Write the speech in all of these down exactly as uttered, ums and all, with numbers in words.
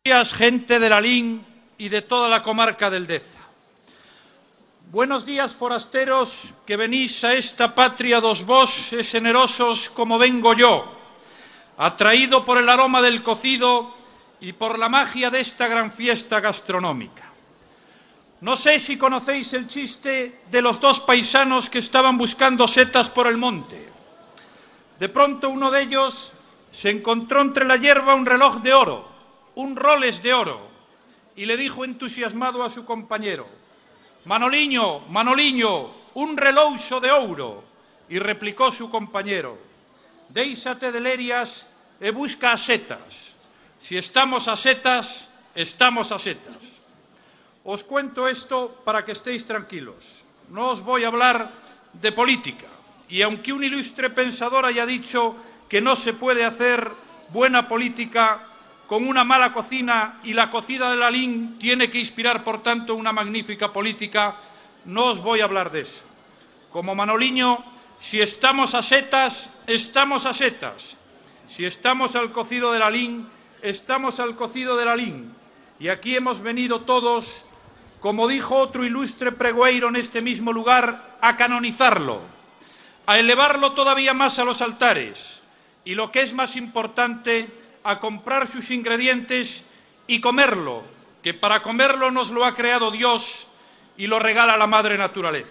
Buenos días, gente de Lalín y de toda la comarca del Deza. Buenos días, forasteros, que venís a esta patria dos voses generosos como vengo yo, atraído por el aroma del cocido y por la magia de esta gran fiesta gastronómica. No sé si conocéis el chiste de los dos paisanos que estaban buscando setas por el monte. De pronto uno de ellos se encontró entre la hierba un reloj de oro, un Rolex de oro, y le dijo entusiasmado a su compañero: «Manoliño, Manoliño, un relouxo de ouro». Y replicó su compañero: «Déixate de lerias e busca as setas. Si estamos a setas, estamos a setas». Os cuento esto para que estéis tranquilos. No os voy a hablar de política, y aunque un ilustre pensador haya dicho que no se puede hacer buena política con una mala cocina y la cocina de Lalín tiene que inspirar, por tanto, una magnífica política, no os voy a hablar de eso. Como Manoliño, si estamos a setas, estamos a setas. Si estamos al cocido de Lalín, estamos al cocido de Lalín. Y aquí hemos venido todos, como dijo otro ilustre pregoeiro en este mismo lugar, a canonizarlo, a elevarlo todavía más a los altares y, lo que es más importante, a comprar sus ingredientes y comerlo, que para comerlo nos lo ha creado Dios y lo regala la madre naturaleza.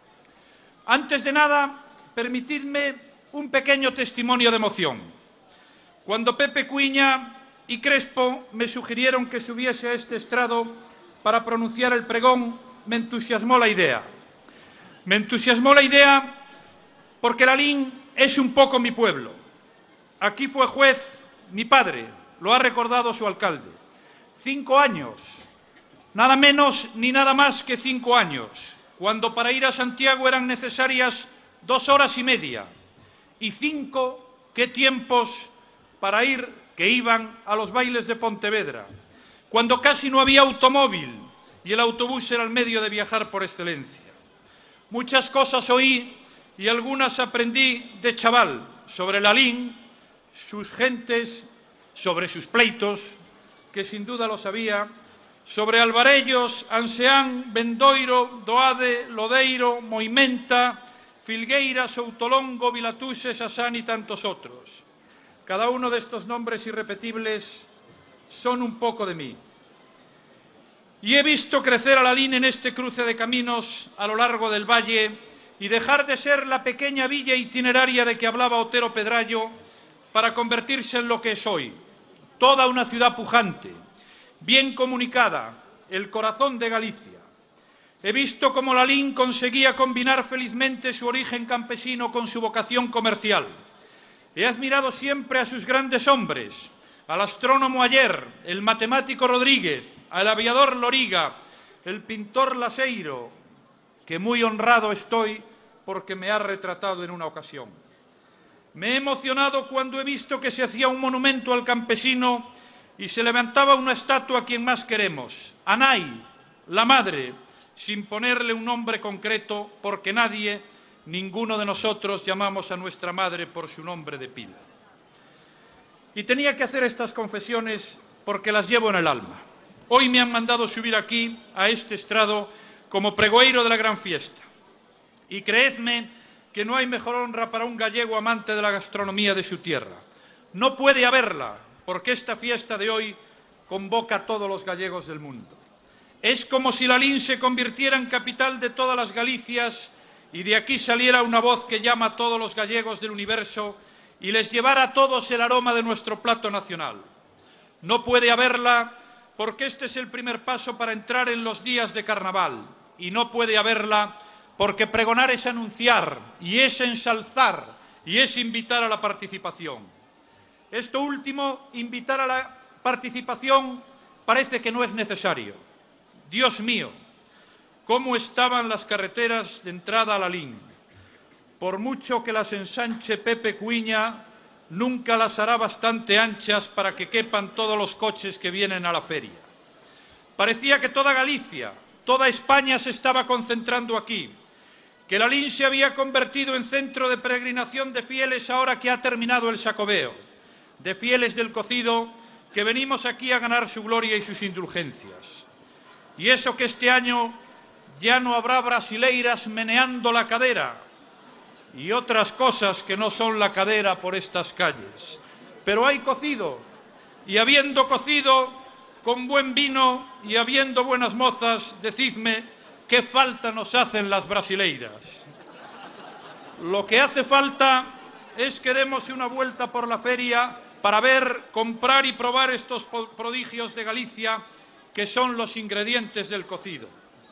Antes de nada, permitidme un pequeño testimonio de emoción. Cuando Pepe Cuiña y Crespo me sugirieron que subiese a este estrado para pronunciar el pregón, me entusiasmó la idea. Me entusiasmó la idea porque Lalín es un poco mi pueblo. Aquí fue juez mi padre, lo ha recordado su alcalde. Cinco años, nada menos ni nada más que cinco años, cuando para ir a Santiago eran necesarias dos horas y media. Y cinco, qué tiempos para ir, que iban a los bailes de Pontevedra, cuando casi no había automóvil y el autobús era el medio de viajar por excelencia. Muchas cosas oí y algunas aprendí de chaval sobre Lalín, sus gentes, sobre sus pleitos, que sin duda lo sabía, sobre Alvarellos, Anseán, Bendoiro, Doade, Lodeiro, Moimenta, Filgueira, Soutolongo, Vilatuse, Sasán y tantos otros. Cada uno de estos nombres irrepetibles son un poco de mí. Y he visto crecer a Lalín en este cruce de caminos a lo largo del valle y dejar de ser la pequeña villa itineraria de que hablaba Otero Pedrayo para convertirse en lo que es hoy, toda una ciudad pujante, bien comunicada, el corazón de Galicia. He visto cómo Lalín conseguía combinar felizmente su origen campesino con su vocación comercial. He admirado siempre a sus grandes hombres, al astrónomo Ayer, el matemático Rodríguez, al aviador Loriga, el pintor Laseiro, que muy honrado estoy porque me ha retratado en una ocasión. Me he emocionado cuando he visto que se hacía un monumento al campesino y se levantaba una estatua a quien más queremos, a Nai, la madre, sin ponerle un nombre concreto, porque nadie, ninguno de nosotros, llamamos a nuestra madre por su nombre de pila. Y tenía que hacer estas confesiones porque las llevo en el alma. Hoy me han mandado subir aquí, a este estrado, como pregoeiro de la gran fiesta. Y creedme que no hay mejor honra para un gallego amante de la gastronomía de su tierra. No puede haberla, porque esta fiesta de hoy convoca a todos los gallegos del mundo. Es como si Lalín se convirtiera en capital de todas las Galicias y de aquí saliera una voz que llama a todos los gallegos del universo y les llevara a todos el aroma de nuestro plato nacional. No puede haberla porque este es el primer paso para entrar en los días de carnaval, y no puede haberla porque pregonar es anunciar, y es ensalzar, y es invitar a la participación. Esto último, invitar a la participación, parece que no es necesario. Dios mío, cómo estaban las carreteras de entrada a Lalín. Por mucho que las ensanche Pepe Cuiña, nunca las hará bastante anchas para que quepan todos los coches que vienen a la feria. Parecía que toda Galicia, toda España se estaba concentrando aquí, que Lalín se había convertido en centro de peregrinación de fieles ahora que ha terminado el Xacobeo, de fieles del cocido que venimos aquí a ganar su gloria y sus indulgencias. Y eso que este año ya no habrá brasileiras meneando la cadera y otras cosas que no son la cadera por estas calles. Pero hay cocido, y habiendo cocido con buen vino y habiendo buenas mozas, decidme qué falta nos hacen las brasileiras. Lo que hace falta es que demos una vuelta por la feria para ver, comprar y probar estos prodigios de Galicia, que son los ingredientes del cocido.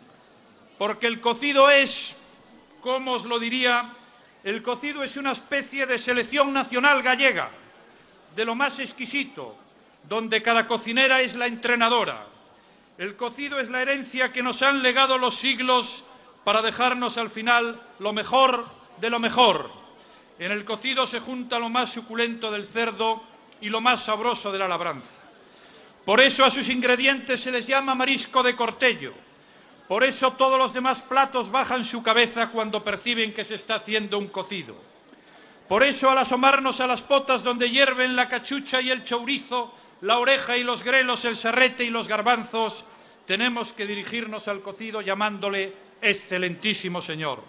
Porque el cocido es, ¿cómo os lo diría? El cocido es una especie de selección nacional gallega, de lo más exquisito, donde cada cocinera es la entrenadora. El cocido es la herencia que nos han legado los siglos para dejarnos al final lo mejor de lo mejor. En el cocido se junta lo más suculento del cerdo y lo más sabroso de la labranza. Por eso a sus ingredientes se les llama marisco de cortello. Por eso todos los demás platos bajan su cabeza cuando perciben que se está haciendo un cocido. Por eso al asomarnos a las potas donde hierven la cachucha y el chourizo, la oreja y los grelos, el serrete y los garbanzos, tenemos que dirigirnos al cocido llamándole excelentísimo señor.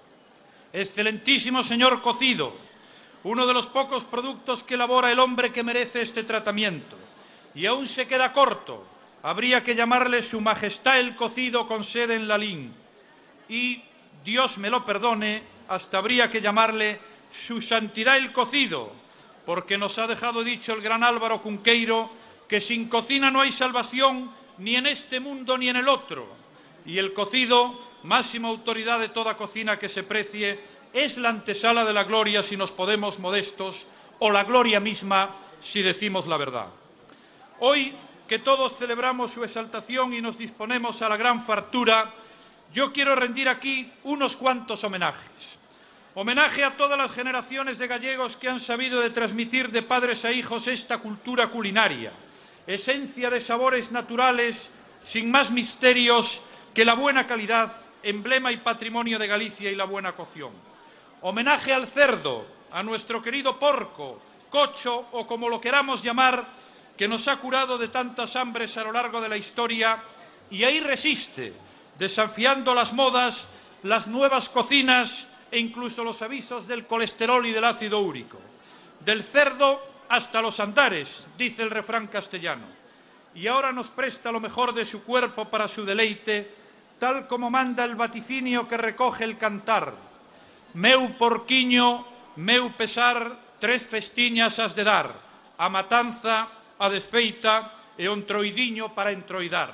Excelentísimo señor cocido, uno de los pocos productos que elabora el hombre que merece este tratamiento. Y aún se queda corto, habría que llamarle Su Majestad el Cocido con sede en Lalín. Y, Dios me lo perdone, hasta habría que llamarle Su Santidad el Cocido, porque nos ha dejado dicho el gran Álvaro Cunqueiro que sin cocina no hay salvación ni en este mundo ni en el otro. Y el cocido, máxima autoridad de toda cocina que se precie, es la antesala de la gloria si nos podemos modestos, o la gloria misma si decimos la verdad. Hoy, que todos celebramos su exaltación y nos disponemos a la gran fartura, yo quiero rendir aquí unos cuantos homenajes. Homenaje a todas las generaciones de gallegos que han sabido de transmitir de padres a hijos esta cultura culinaria, esencia de sabores naturales, sin más misterios que la buena calidad, emblema y patrimonio de Galicia y la buena cocción. Homenaje al cerdo, a nuestro querido porco, cocho o como lo queramos llamar, que nos ha curado de tantas hambres a lo largo de la historia y ahí resiste, desafiando las modas, las nuevas cocinas e incluso los avisos del colesterol y del ácido úrico. Del cerdo hasta los andares, dice el refrán castellano. Y ahora nos presta lo mejor de su cuerpo para su deleite, tal como manda el vaticinio que recoge el cantar. Meu porquiño, meu pesar, tres festiñas has de dar, a matanza, a desfeita e o entroidiño para entroidar.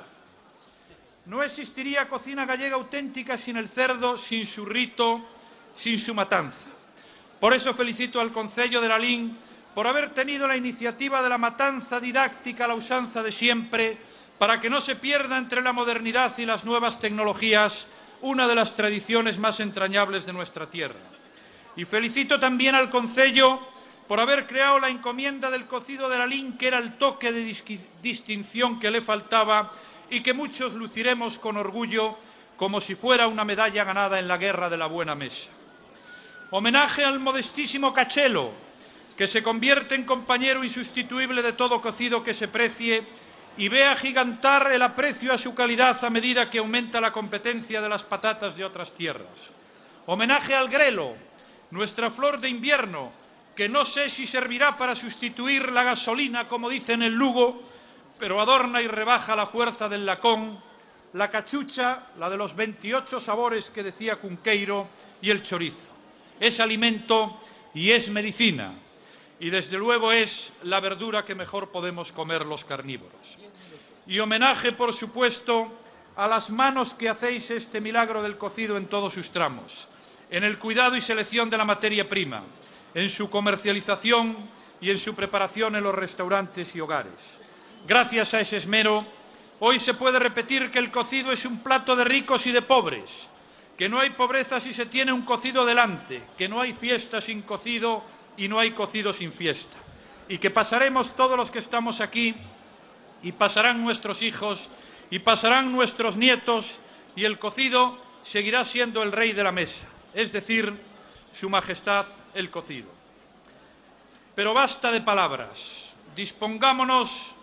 No existiría cocina gallega auténtica sin el cerdo, sin su rito, sin su matanza. Por eso felicito al Concello de Lalín por haber tenido la iniciativa de la matanza didáctica a la usanza de siempre, para que no se pierda entre la modernidad y las nuevas tecnologías una de las tradiciones más entrañables de nuestra tierra. Y felicito también al Concello por haber creado la encomienda del cocido de Lalín, que era el toque de distinción que le faltaba y que muchos luciremos con orgullo como si fuera una medalla ganada en la guerra de la buena mesa. Homenaje al modestísimo Cachelo, que se convierte en compañero insustituible de todo cocido que se precie y ve agigantar el aprecio a su calidad a medida que aumenta la competencia de las patatas de otras tierras. Homenaje al grelo, nuestra flor de invierno, que no sé si servirá para sustituir la gasolina, como dicen en Lugo, pero adorna y rebaja la fuerza del lacón, la cachucha, la de los veintiocho sabores que decía Cunqueiro, y el chorizo. Es alimento y es medicina, y desde luego es la verdura que mejor podemos comer los carnívoros. Y homenaje, por supuesto, a las manos que hacéis este milagro del cocido en todos sus tramos, en el cuidado y selección de la materia prima, en su comercialización y en su preparación en los restaurantes y hogares. Gracias a ese esmero, hoy se puede repetir que el cocido es un plato de ricos y de pobres, que no hay pobreza si se tiene un cocido delante, que no hay fiesta sin cocido y no hay cocido sin fiesta, y que pasaremos todos los que estamos aquí, y pasarán nuestros hijos, y pasarán nuestros nietos, y el cocido seguirá siendo el rey de la mesa, es decir, Su Majestad el Cocido. Pero basta de palabras, dispongámonos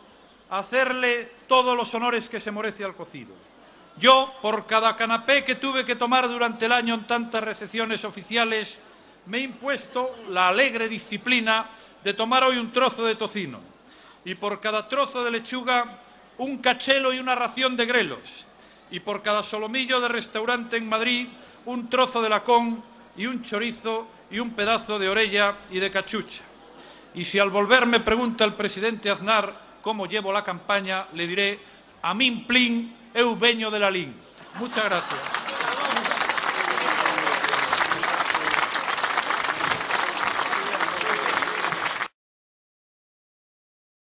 hacerle todos los honores que se merece al cocido. Yo, por cada canapé que tuve que tomar durante el año en tantas recepciones oficiales, me he impuesto la alegre disciplina de tomar hoy un trozo de tocino, y por cada trozo de lechuga un cachelo y una ración de grelos, y por cada solomillo de restaurante en Madrid un trozo de lacón y un chorizo y un pedazo de orella y de cachucha. Y si al volver me pregunta el presidente Aznar cómo llevo la campaña, le diré: a min plin, eu veño de la lin. Muchas gracias.